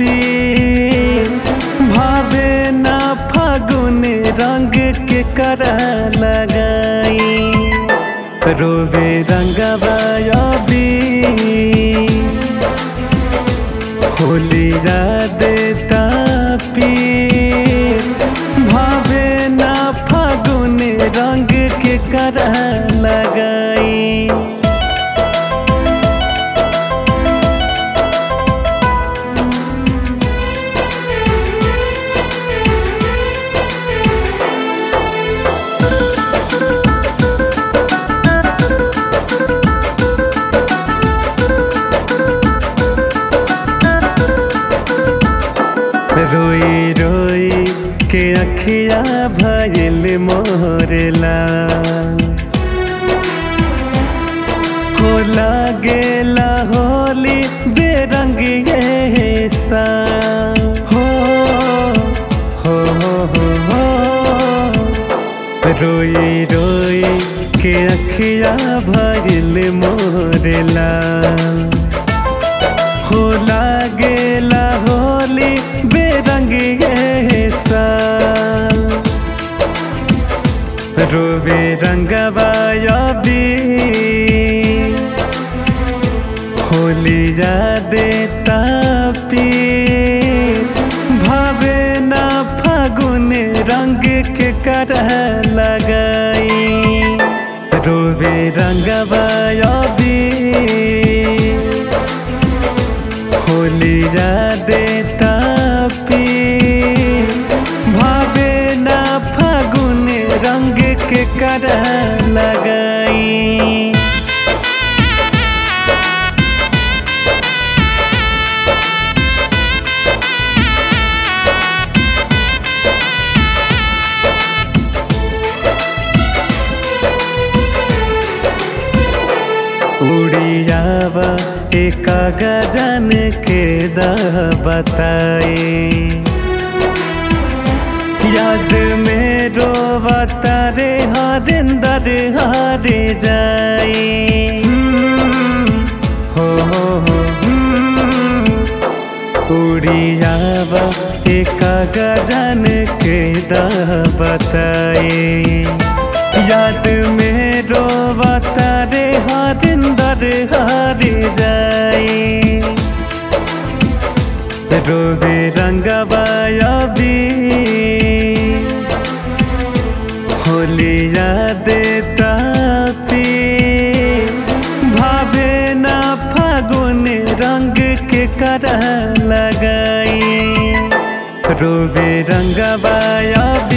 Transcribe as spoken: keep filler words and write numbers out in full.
पीर भावे ना फागुन रंग के कर लगाई रोवे रंगवा होली देता पीर भावे ना फागुन रंग के कर लगाई रोई रोई के अखिया भइल मोरे लाल हो लागेला होली बेरंग ये सा हो हो हो हो हो रोई रोई के अखिया भइल मोरे लाल हो लागेला होली बेरंग ये साल रोवे रंगवा होली जा देता पीर भावे ना फागुन रंग के कर लगाई रोवे रंगवा होली जा देता पीर भावे ना फागुन रंग के कर लगाई उड़ियावा एक गजन के दा बताए याद में रोवता रे हरिंदर हारे जाए हो हो हो उड़ियावा एक गजन के दा बताए याद में रोवता रे हरिंदर हारे जाए रोवे रंगवा होली जा देता पीर भावे ना फागुन रंग के कर लगाई रोवे रंगवा